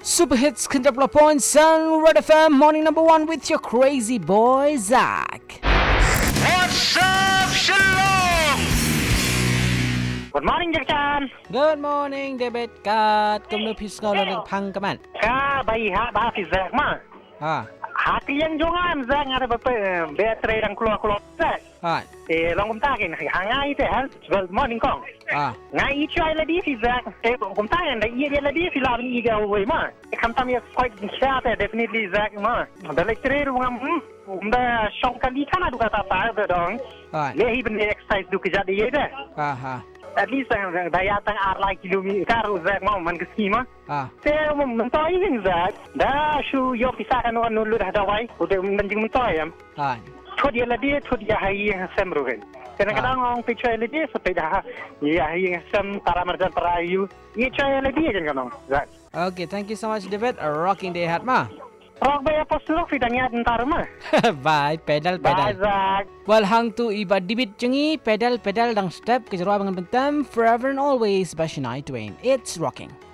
Super Hits Kentapla Sun Red FM Morning number 1 with your crazy boy Zach. What's up, Shalom? Good morning, Jack. Good morning David Kat. Kamu pisau lalu pang kaman. Bayi bahas Zach mah. Hati yang jongan Zach ada beberapa bateri yang keluar Zach. Long kumtakin hangai itu kan. Good morning kong. Ngai itu ada di Zach. Kumtakin ada ia ada di filam ini juga away mah. Kamtamnya quite sharp definitely Zach mah. Bateri rumah Umda syong kali kan ada kata apa dong. Lehi benar exercise du kejadi ye dah. At least daya tang arlai kilometer Zach mau man keski mah. Saya mentoy ni Zach. Dah shu yo pisahkan orang nulu dah dawai. Udah menjing mentoy am. Thod dia lagi thod dia hai semru kan. Kadang-kadang orang picture lagi sepeda ya hai sem para marjan perayu. Ye chay lagi kan kadang Zach. Okay, thank you so much David. A rocking day hat ma. Rock bay apa suruh fidangnya entar mah. Bye, pedal. Bye, Zach. Well, hang tu iba dibit cengi pedal dang step kejarua bangan bentam forever and always by Shania Twain. It's rocking.